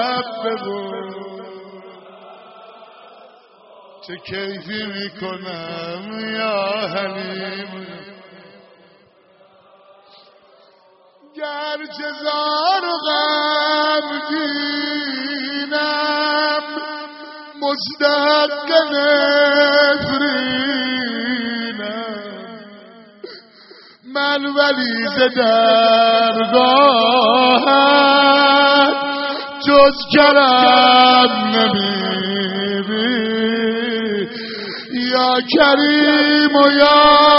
لب بگو چه کیفی میکنم یا حلیم گرچه زار و غمگینم مستحق نفرینم من ولی ز درگاهت جز کرم نمیبینم یا کریم و یا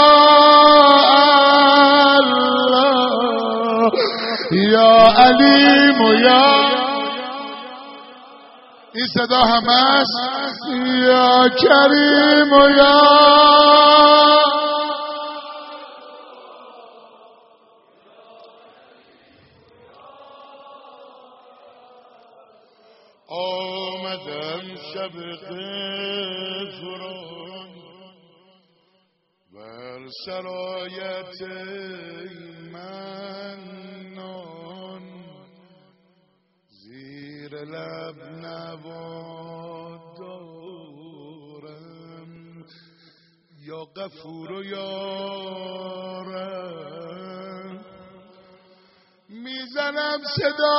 الله یا علیم و یا این صدا هم است یا کریم و یا آمدم شب قفران بر سرایت منان زیر لب نوا دارم یا غفور و یا رحیم میزنم صدا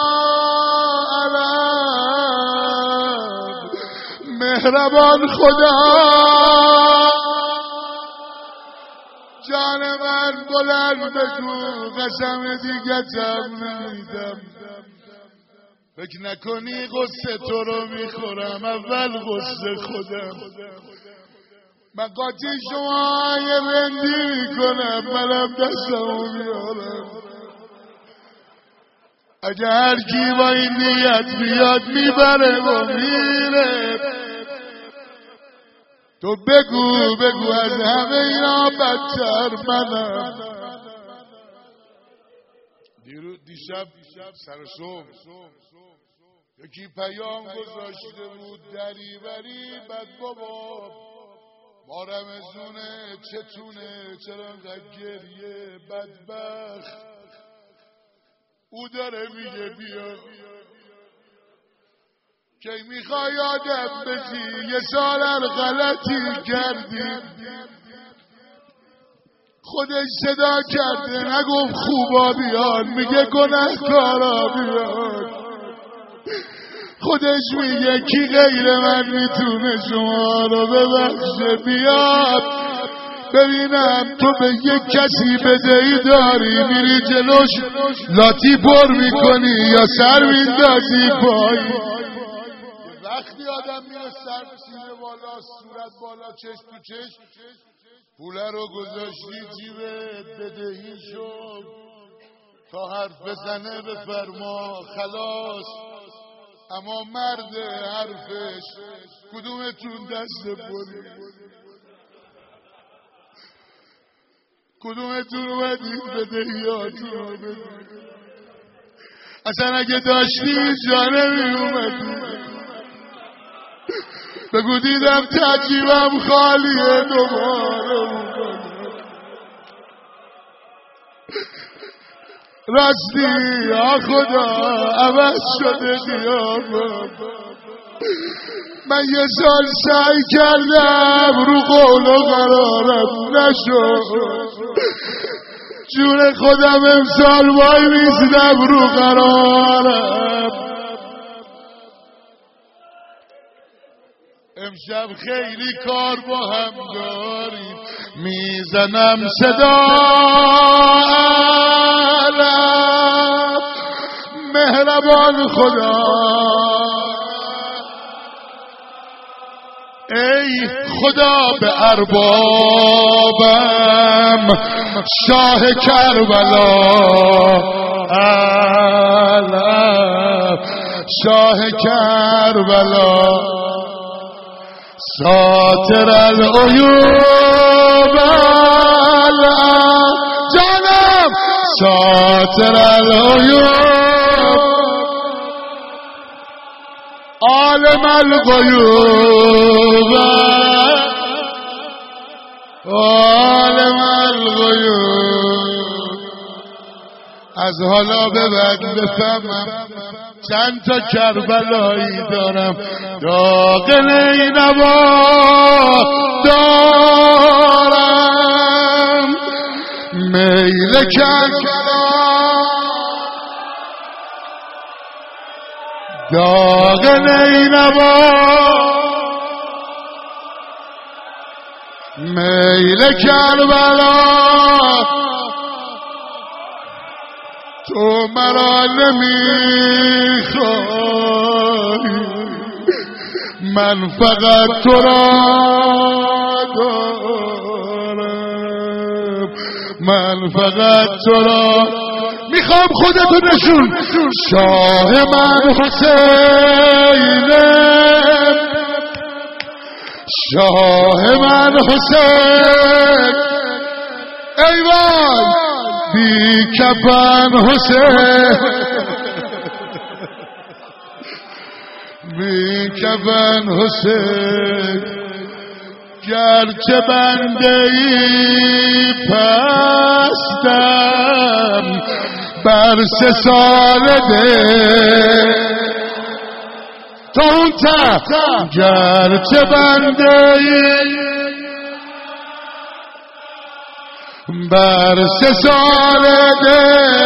علم مهربان خدا جان من بلند بگو قسم دیگتم نمیدم فکر نکنی غصه تو رو میخورم اول غصه خودم من قاطی شما یه رندی میکنم منم دستمو میارم اگه هر کی با این نیت بیاد میبره و میره تو بگو بگو از همه اینا بدتر منم دیشب سر صبح یکی پیام گذاشته بود دریوری بد بابا ما رمزونه چتونه چرا انقدر گریه بدبخت او داره میگه بیا کی میخوای آدم بشی یه سال غلطی کردی خودش صدا کرده نگفت خوبا بیان میگه گناهکارا بیان خودش میگه کی غیر من میتونه شما رو ببخشه بیاد ببینم تو به یک کسی بدهی داری میری جلوش لاتی پر میکنی یا سر میندازی پایی وقتی آدم میره سر سینه بالا صورت بالا چشم تو چشم پوله رو گذاشتی جیبت بدهی شد تا حرف بزنه بفرما خلاص اما مرد حرفش کدومتون دست پلی کدومتون اومدید بدهیاتون رو بدید اصلا اگه داشتی جا نمی اومدید بگو دیدم تجیبم خالیه دوباره اومد راستی یا خدا عوض شده دیابم من یه سال سعی کردم رو قول و قرارم نشد جون خودم امسال وای میزدم رو قرارم امشب خیلی کار با هم داریم میزنم صدا علم مهربان خدا ای خدا به اربابم شاه کربلا علم شاه کربلا ساتر العیوب جانم ساتر العیوب عالم الغیوب عالم الغیوب از حالا به بعد بفهمم چند تا کربلایی دارم داغ نینوا دارم میل کربلا داغ نینوا میل کربلا تو مرا نمیخوای من فقط تو را دارم من فقط تو را میخوام خودتو نشون شاه من حسینم شاه من حسین ای وای بی کفن حسین بی کفن حسین گرچه بنده ای پستم بر 3 سال ده تا اون گرچه بنده ای بر 3 سال ده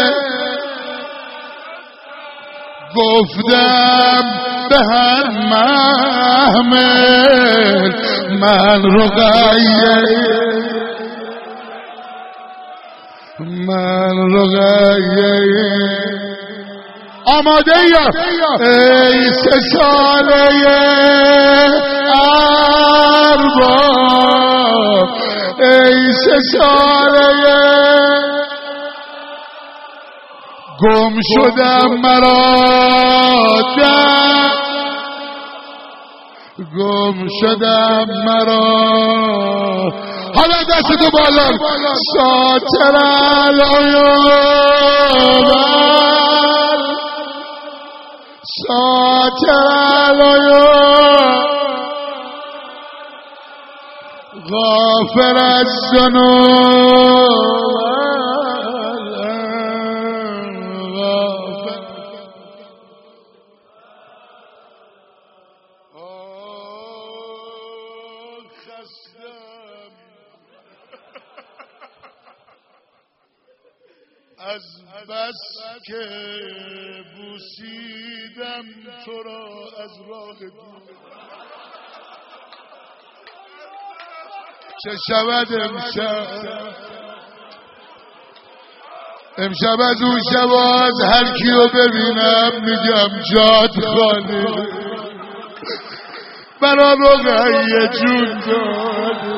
گفتم به هر محمل من رقیه آماده یا ای 3 ساله ارباب ای 3 ساله گم شدم مرا گم شدم مرا حالا دستتو بالا ساتر العیوب ساتر العیوب غافر الذنوب از بس که بوسیدم تو را از راه دور چه شود امشب از اون شب از هر کیو ببینم میگم جات خالی برا رقیه جون داده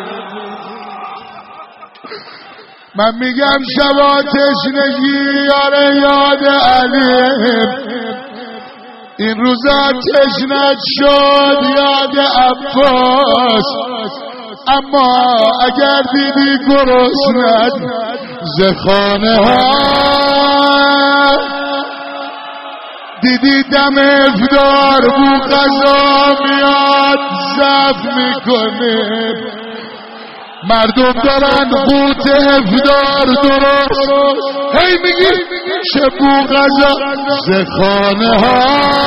من میگم شبا تشنگی یاره یاد علیم این روزا تشنت شد یاد عباس اما اگر دیدی گرسنت ز خانه ها دیدی دم افطار بو غذا میاد زف میکنه مردم دارن قوت افطار درست هی میگی چه بو غذا ز خانه ها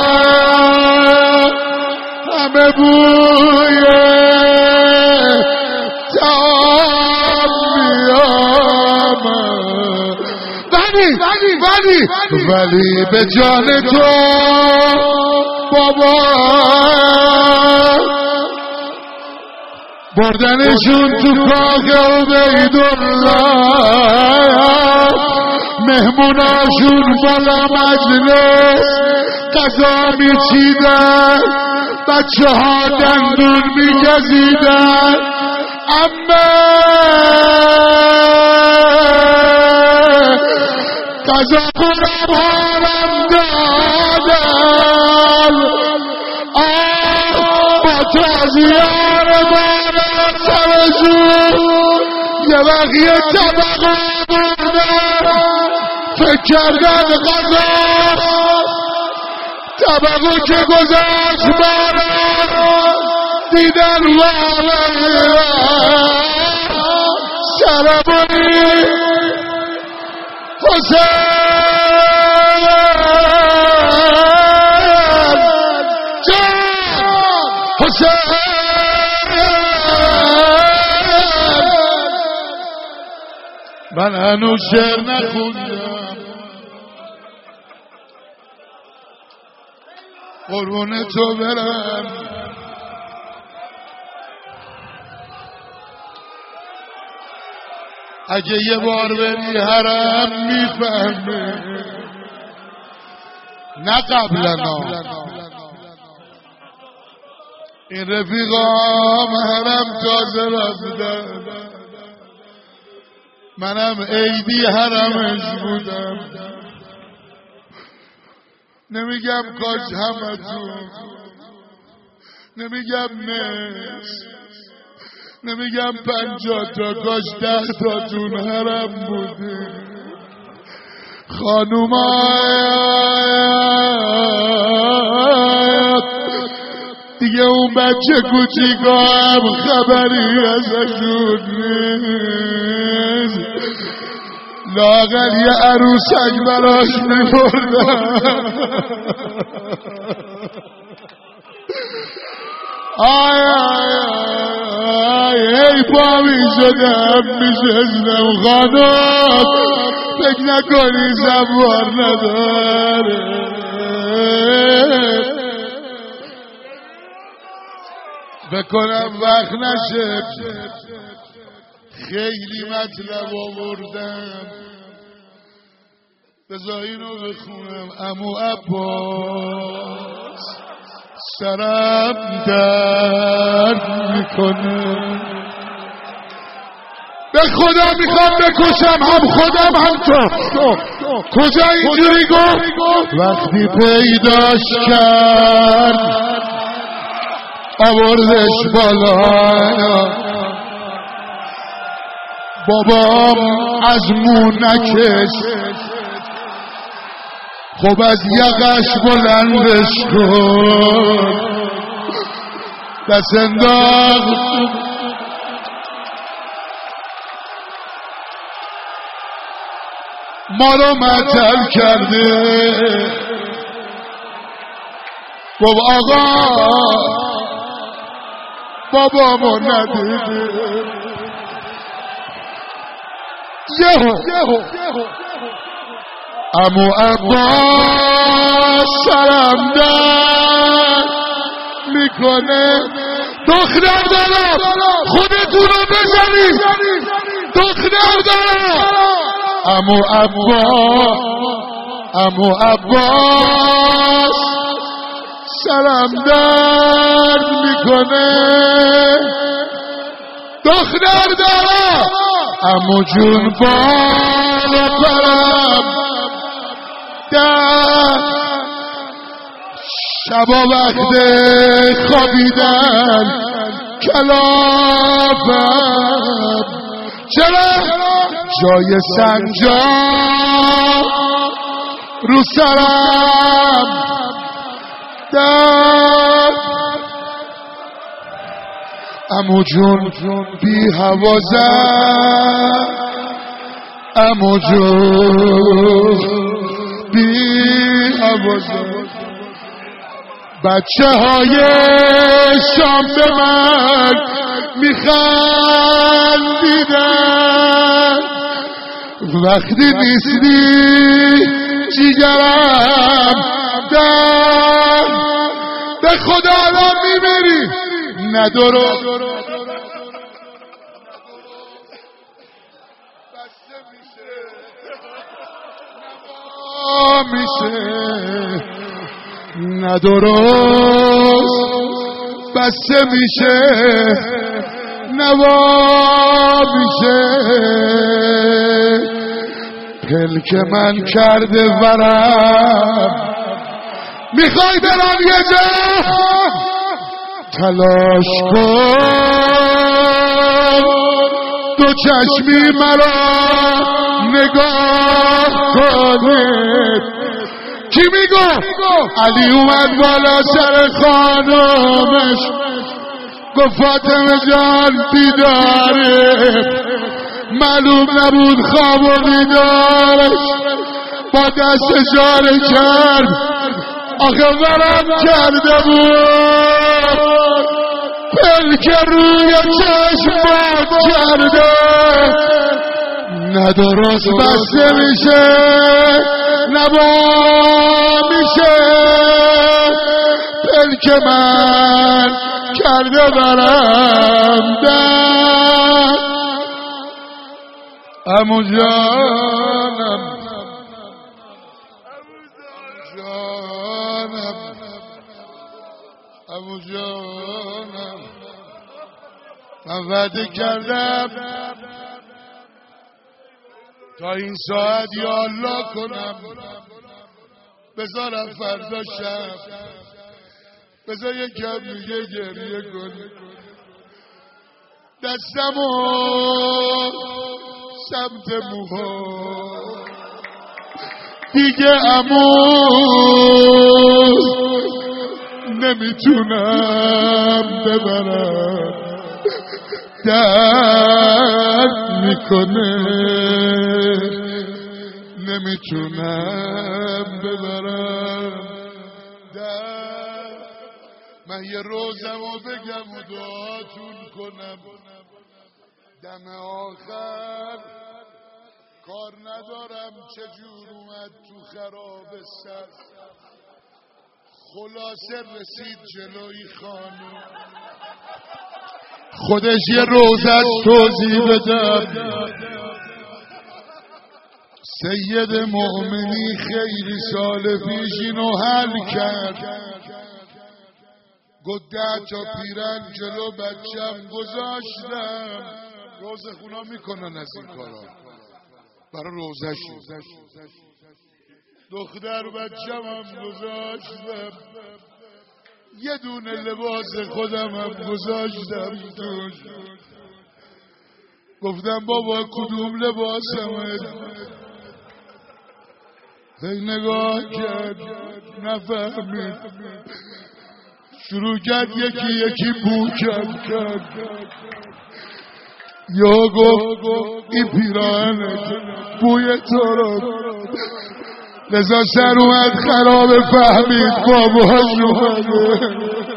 همه بوی تعام میامد ولی به جان تو بابا بردنشون تو کاخ عبیدالله مهموناشون بالا مجلس غذا میچیدن بچه ها دندون میگزیدن اما غذا خورم حالم دادن با تازیار بارم سرشون یه بقیه طبقه بردن فکر کردن غذا طبقه که گذاشت بارم دیدن سربانی حسین من هنوز شعر نخوندم قربون تو برم اگه یه بار بری حرم میفهمی نه قبلنا این رفیقام حرم تازه رفتن منم عیدی حرمش بودم نمیگم کاش همتون نمیگم نمیگم 50 تا کاش 10 تاتون حرم بودی خانومات دیگه اون بچه کوچیکا هم خبری ازشون نیست لااقل یه عروسک براش میبردم آی ای پا میشدم میشستم خانم فکر نکنی زبار نداره بکنم وقت نشه خیلی مطلب آوردم بذار اینو بخونم عمو عباس سرم درد میکنه به خدا میخوام بکشم هم خودم هم تو کجا اینجوری گفت وقتی پیداش کرد آوردش بالا بابام از مونکش خب از یقش بلندش کن دست انداخت ما رو معطل کرده گفت آقا بابامو ندیده یهو عمو عباس سرم درد میکنه دختر دارم خودتون رو بزنید دختر دارم عمو عباس سرم درد میکنه دختر دارم عمو جون بالا پرم در شبا وقت خوابیدن کلافم چرا جای سنجاق رو سرم در عمو جون بی حوازم عمو جون بی حوازم بچه های شام به من میخندیدن وقتی نیستی جیگرم در به خدا الان میبری ندارو میشه ندرست بسته میشه نوا میشه پلک من کرده ورم میخوای برم یه جا تلاش کن دو چشمی مرا نگاه کنید کی میگو؟ علی اومد بالا سر خانمش گفت فاطمه جان بیداره معلوم نبود خواب و بیدارش با دست اشاره کرد آخه ورم کرده بود پلک روی چشم باد کرده نه درست بسته میشه نه با میشه پلک من کرده برم در عمو جانم عمو جانم من وعده کردم تا این ساعت یا الله کنم بذارم فردا شب بذار یکم دیگه گریه کنم دستمو سمت موها دیگه عمو نمیتونم ببرم درد میکنه نمیتونم ببرم درد من یه روزمو بگم و دعاتون کنم دم آخر کار ندارم چجور اومد تو خراب سر خلاصه رسید جلوی خانم خودش یه روزش توضیح بدم سید مؤمنی خیلی سال پیش اینو حل کرد گفت 10 تا پیرن جلو بچم گذاشتم روزه خونا میکنن از این کارا برای روزش دختر بچم هم گذاشتم یه دونه لباس خودم هم گذاشتم توش گفتم بابا کدوم لباسمه هی نگاه کرد نفهمید شروع کرد یکی یکی بو کرد یا گفت این پیراهنه بوی تو رو لذا سر اومد خراب فهمید باباش اومده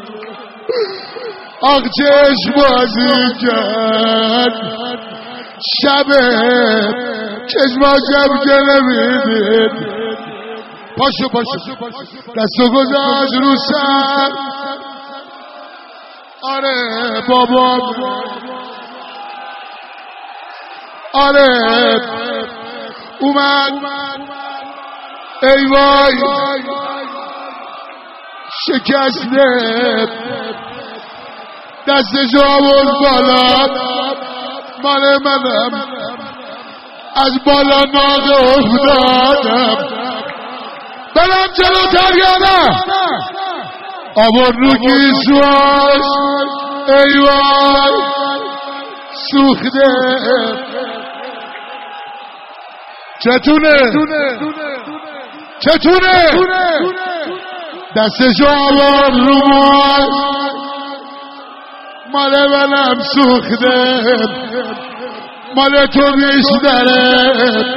آخ چشم بازی کرد شبه چشماشم که نمیدید پاشو دستو گذاشت رو سر آره بابا آره اومد ای وای شکسته دستش آورد بالا مال منم از بالا ناغه افتادم برم جلوتر یا نه آورد رو گیسواش ای وای سوخته چتونه دستشو آورد رو مال منم سوخته مال تو بیشتره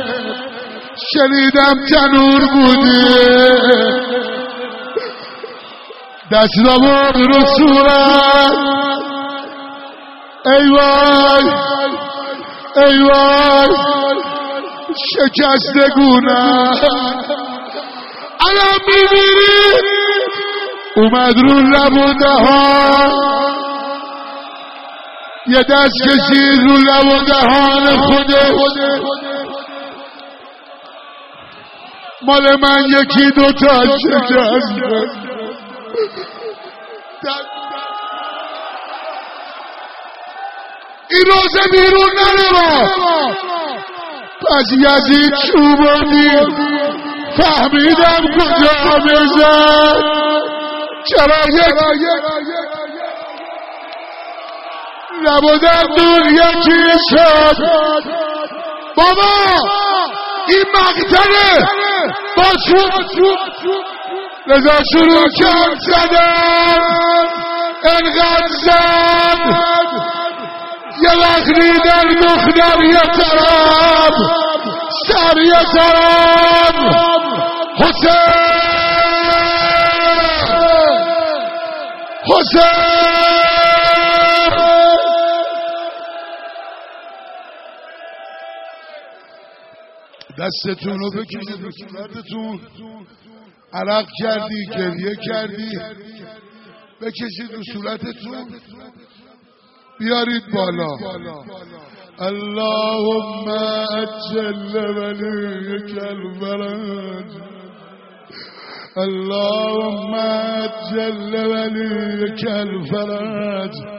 شنیدم تنور بودی دست آورد رو صورت ای وای شکسته گونه الان میبینی اومد رو لب و دهان یه دست کشید رو لب و دهان خودش مال من یکی دوتا شکسته این روزه بیرون نرو پس یزید چوبانی فهمیدم کجا میزد چرا یک نبودم دور یکی شد بابا این مقتله با چوب لذا شروع کرد زدن انقدر زد یه وقت ریدن دختر یه طرف سر یه طرف حسین دستتون رو بکشید رو صورتتون، عرق کردی گریه کردی بکشید رو صورتتون، بیارید بالا. اللهم اجل ولیک الفرج، اللهم اجل ولیک الفرج،